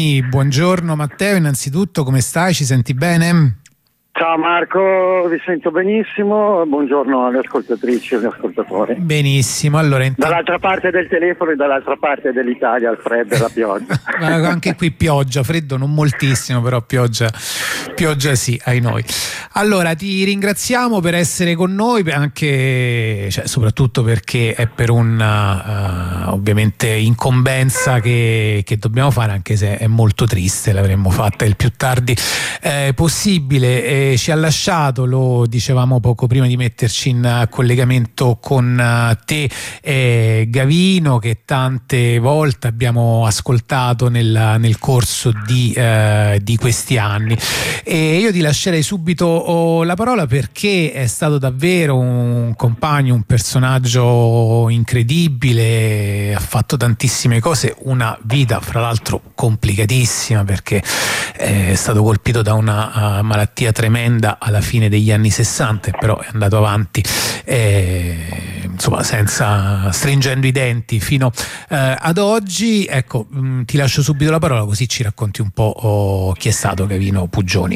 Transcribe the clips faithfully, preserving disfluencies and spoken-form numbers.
Buongiorno Matteo, innanzitutto come stai? Ci senti bene? Ciao Marco, vi sento benissimo, buongiorno alle ascoltatrici e agli ascoltatori. Benissimo, allora intanto... Dall'altra parte del telefono e dall'altra parte dell'Italia il freddo e la pioggia. Anche qui pioggia, freddo non moltissimo, però pioggia, pioggia sì, ai noi. Allora ti ringraziamo per essere con noi, anche, cioè, soprattutto perché è per una uh, ovviamente incombenza che, che dobbiamo fare, anche se è molto triste, l'avremmo fatta il più tardi eh, possibile. E ci ha lasciato, lo dicevamo poco prima di metterci in collegamento con te, eh, Gavino, che tante volte abbiamo ascoltato nel, nel corso di, eh, di questi anni. E io ti lascerei subito oh, la parola, perché è stato davvero un compagno, un personaggio incredibile, ha fatto tantissime cose, una vita fra l'altro complicatissima, perché è stato colpito da una uh, malattia tremenda alla fine degli anni sessanta, però è andato avanti eh, insomma senza stringendo i denti fino eh, ad oggi. Ecco, mh, ti lascio subito la parola, così ci racconti un po' oh, chi è stato Gavino Pugioni.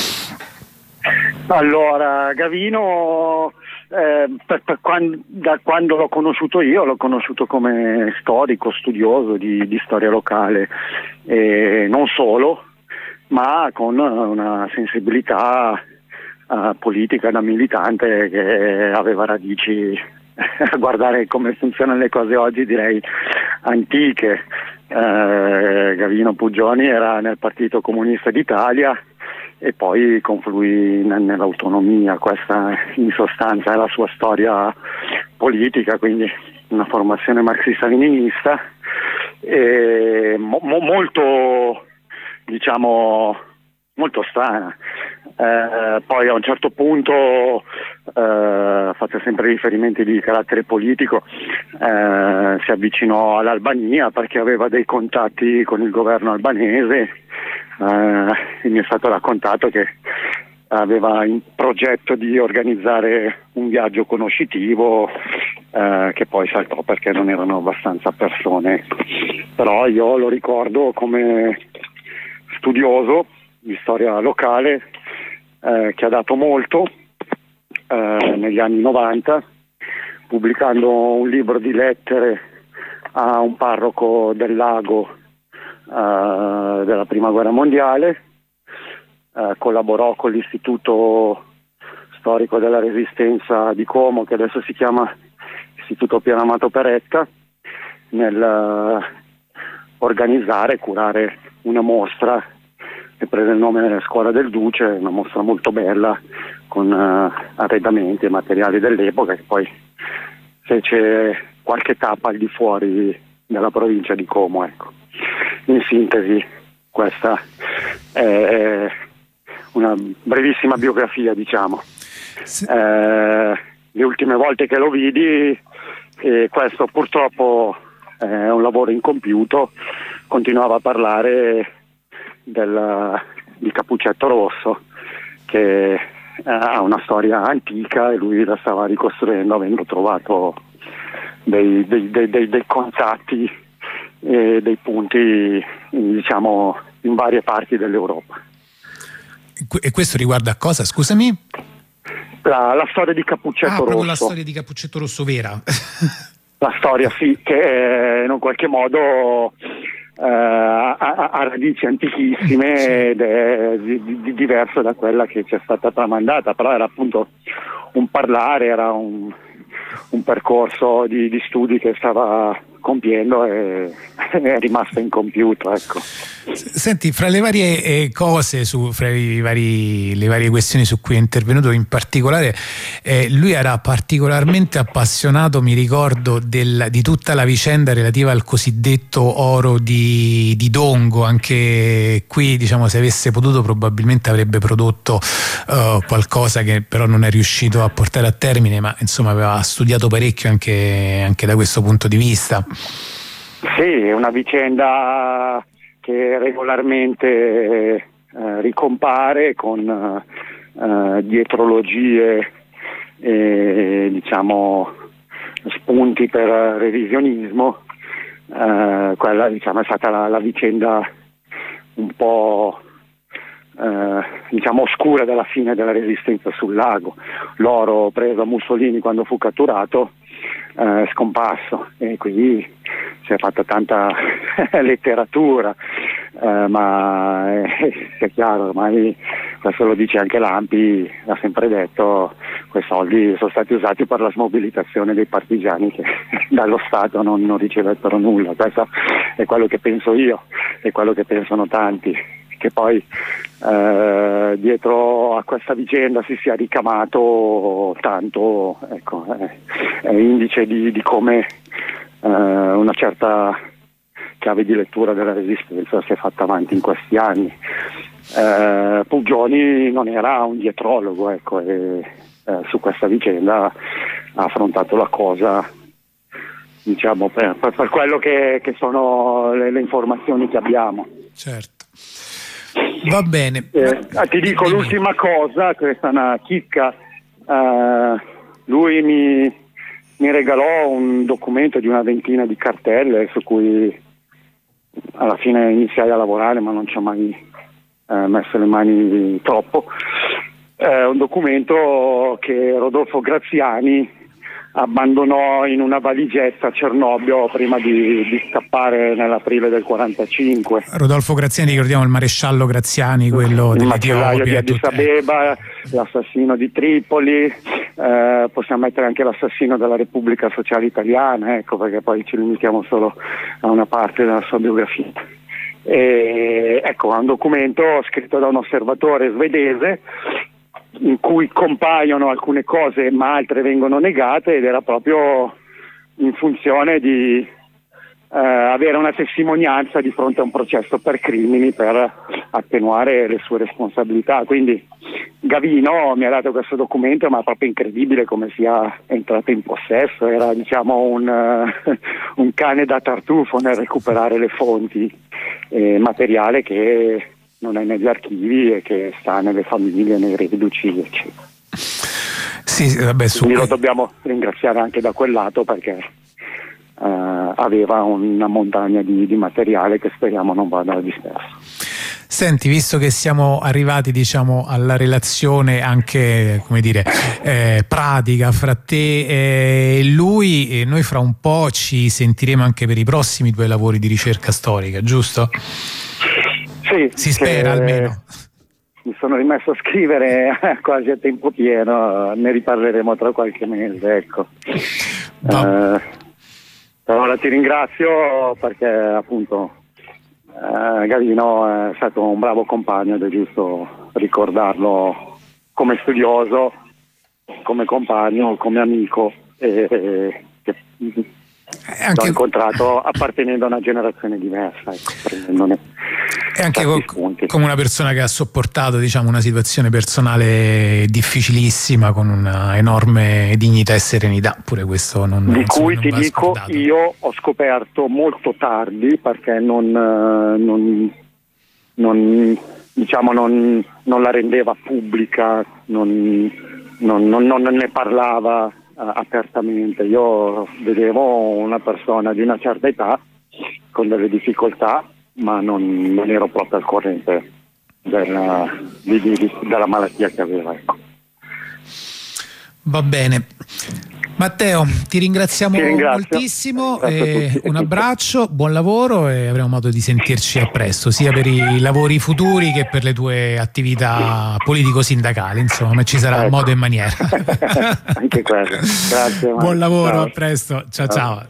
Allora, Gavino eh, per, per quando, da quando l'ho conosciuto io l'ho conosciuto come storico, studioso di, di storia locale, e non solo, ma con una sensibilità uh, politica da militante che aveva radici, a guardare come funzionano le cose oggi, direi antiche. Uh, Gavino Pugioni era nel Partito Comunista d'Italia e poi confluì nell'autonomia. Questa in sostanza è la sua storia politica, quindi una formazione marxista-leninista e mo- molto diciamo molto strana. Eh, poi a un certo punto, eh, faccio sempre riferimenti di carattere politico, eh, si avvicinò all'Albania perché aveva dei contatti con il governo albanese, eh, e mi è stato raccontato che aveva in progetto di organizzare un viaggio conoscitivo, eh, che poi saltò perché non erano abbastanza persone. Però io lo ricordo come studioso di storia locale, eh, che ha dato molto eh, negli anni novanta, pubblicando un libro di lettere a un parroco del Lago eh, della Prima Guerra Mondiale, eh, collaborò con l'Istituto Storico della Resistenza di Como, che adesso si chiama Istituto Piero Amato Peretta, nel uh, organizzare e curare una mostra che prese il nome della Scuola del Duce, una mostra molto bella con uh, arredamenti e materiali dell'epoca, che poi fece qualche tappa al di fuori della provincia di Como. Ecco. In sintesi, questa è una brevissima biografia, diciamo. Sì. Eh, le ultime volte che lo vidi, e questo purtroppo è un lavoro incompiuto, continuava a parlare del, di Cappuccetto Rosso, che ha una storia antica e lui la stava ricostruendo avendo trovato dei, dei, dei, dei, dei contatti e dei punti, diciamo, in varie parti dell'Europa. E questo riguarda a cosa, scusami? La, la storia di Cappuccetto ah, Rosso. Proprio la storia di Cappuccetto Rosso vera. La storia, sì, che in un qualche modo eh, ha, ha radici antichissime, sì, ed è di, di, diverso da quella che ci è stata tramandata, però era appunto un parlare, era un, un percorso di, di studi che stava compiendo e è rimasto incompiuto, ecco. Senti, fra le varie eh, cose, su, fra i vari, le varie questioni su cui è intervenuto in particolare, eh, lui era particolarmente appassionato, mi ricordo, del, di tutta la vicenda relativa al cosiddetto oro di, di Dongo. Anche qui, diciamo, se avesse potuto probabilmente avrebbe prodotto uh, qualcosa che però non è riuscito a portare a termine, ma insomma aveva studiato parecchio anche, anche da questo punto di vista. Sì, è una vicenda che regolarmente eh, ricompare con eh, dietrologie e, diciamo, spunti per revisionismo. Eh, quella, diciamo, è stata la, la vicenda un po' eh, diciamo oscura della fine della resistenza sul lago. L'oro preso a Mussolini quando fu catturato è scomparso, e qui si è fatta tanta letteratura, eh, ma è, è chiaro, ormai questo lo dice anche Lampi, ha sempre detto quei soldi sono stati usati per la smobilitazione dei partigiani che dallo Stato non, non ricevettero nulla. Questo è quello che penso io, è quello che pensano tanti, che poi eh, dietro a questa vicenda si sia ricamato tanto, ecco, è, è indice di, di come eh, una certa chiave di lettura della resistenza si è fatta avanti in questi anni. Eh, Puggioni non era un dietrologo, ecco, e eh, su questa vicenda ha affrontato la cosa, diciamo, per, per, per quello che, che sono le, le informazioni che abbiamo. Certo. Va bene. Eh, ti dico l'ultima cosa, questa è una chicca. Uh, lui mi, mi regalò un documento di una ventina di cartelle su cui alla fine iniziai a lavorare, ma non ci ho mai uh, messo le mani troppo. Uh, un documento che Rodolfo Graziani abbandonò in una valigetta a Cernobbio prima di, di scappare nell'aprile del quarantacinque. Rodolfo Graziani, ricordiamo il maresciallo Graziani, quello il macellaio di Addis tutte... Abeba, l'assassino di Tripoli, eh, possiamo mettere anche l'assassino della Repubblica Sociale Italiana, ecco, perché poi ci limitiamo solo a una parte della sua biografia. E, ecco, è un documento scritto da un osservatore svedese in cui compaiono alcune cose ma altre vengono negate, ed era proprio in funzione di eh, avere una testimonianza di fronte a un processo per crimini per attenuare le sue responsabilità. Quindi Gavino mi ha dato questo documento, ma è proprio incredibile come sia entrato in possesso. Era, diciamo, un, uh, un cane da tartufo nel recuperare le fonti, eh, materiale che non è negli archivi e che sta nelle famiglie, nei reduci, eccetera. Sì, vabbè, su... Quindi lo dobbiamo ringraziare anche da quel lato, perché uh, aveva una montagna di, di materiale che speriamo non vada disperso. Senti, visto che siamo arrivati, diciamo, alla relazione anche, come dire, eh, pratica fra te e lui, e noi fra un po' ci sentiremo anche per i prossimi due lavori di ricerca storica, giusto? Sì, si spera almeno. Mi sono rimesso a scrivere quasi a tempo pieno, ne riparleremo tra qualche mese, ecco. Uh, per ora ti ringrazio, perché appunto uh, Gavino è stato un bravo compagno ed è giusto ricordarlo come studioso, come compagno, come amico, e, e che anche... l'ho incontrato appartenendo a una generazione diversa, ecco, prendendone e anche co- come una persona che ha sopportato, diciamo, una situazione personale difficilissima con una enorme dignità e serenità, pure questo non, di insomma, cui non ti va dico scordato. Io ho scoperto molto tardi, perché non, non, non diciamo non, non la rendeva pubblica, non, non, non, non ne parlava uh, apertamente. Io vedevo una persona di una certa età con delle difficoltà, ma non, non ero proprio al corrente della, di, di, della malattia che aveva, ecco. Va bene, Matteo, ti ringraziamo ti moltissimo, e un abbraccio, buon lavoro, e avremo modo di sentirci a presto, sia per i lavori futuri che per le tue attività politico-sindacali, insomma, ma ci sarà, ecco, modo e maniera. Anche quello. Grazie. Buon lavoro, ciao. A presto, ciao ciao. ciao.